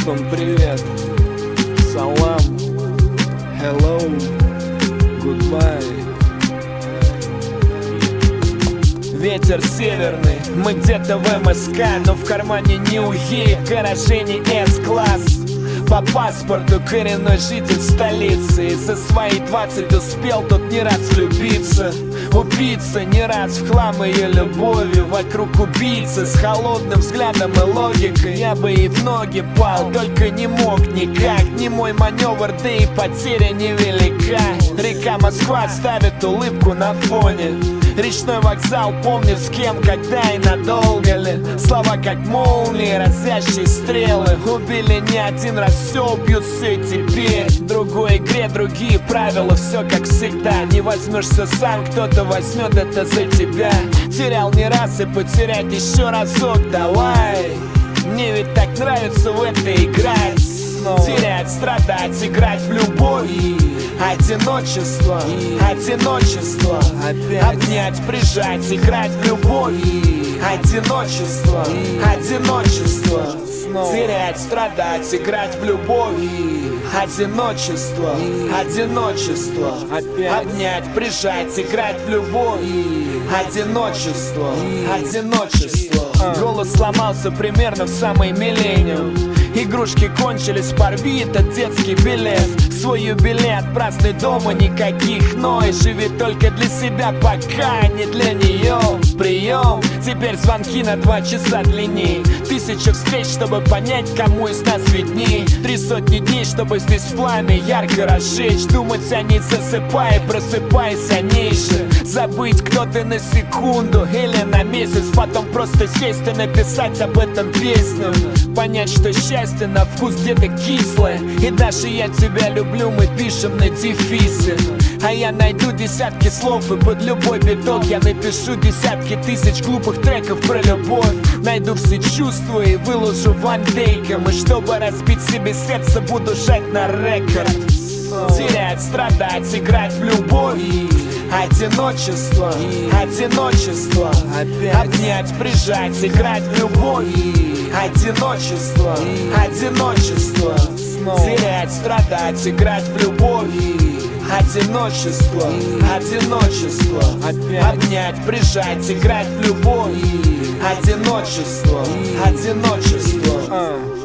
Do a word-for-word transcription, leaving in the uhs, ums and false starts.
вам привет. Салам. Hello. Goodbye. Ветер северный, мы где-то в эм эс ка, но в кармане не УЕ, в гараже не С-класс. По паспорту коренной житель столицы, и за свои двадцать успел тут не раз влюбиться. Убийца не раз в хлам ее любовью, вокруг убийцы с холодным взглядом и логикой. Я бы и в ноги пал, только не мог никак. Не мой маневр, да и потеря невелика. Река Москва ставит улыбку на фоне. Речной вокзал, помню с кем, когда и надолго ли. Слова как молнии, разящие стрелы. Убили не один раз, все убьют, все теперь. В другой игре другие правила, все как всегда. Не возьмешь все сам, кто-то возьмет это за тебя. Терял не раз и потерять еще разок, давай. Мне ведь так нравится в это играть. Терять, страдать, играть в любовь. Одиночество, одиночество. Обнять, прижать, играть в любовь. Одиночество, одиночество. Терять, страдать, играть в любовь. Одиночество, одиночество. Обнять, прижать, играть в любовь. Одиночество, одиночество. Голос сломался примерно в самый миллениум. Игрушки кончились, порви этот детский билет. Свой юбилей отпразднуй дома никаких, но и живи только для себя, пока не для нее. Прием, теперь звонки на два часа длинней. Тысяча встреч, чтобы понять, кому из нас видней. Три сотни дней, чтобы здесь пламя ярко разжечь. Думать о ней засыпай, просыпайся о ней же. Забыть, кто ты на секунду или на месяц. Потом просто сесть и написать об этом песню. Понять, что счастье на вкус где-то кислое. И даже я тебя люблю, мы пишем на дефисы. А я найду десятки слов, и под любой биток я напишу десятки тысяч глупых треков про любовь. Найду все чувства и выложу вантейком. И чтобы разбить себе сердце, буду жать на рекорд. Терять, страдать, играть в любовь. Одиночество, одиночество. Обнять, прижать, играть в любовь. Одиночество, одиночество. Терять, страдать, играть в любовь. Одиночество, одиночество. Обнять, прижать, играть в любовь. Одиночество, одиночество.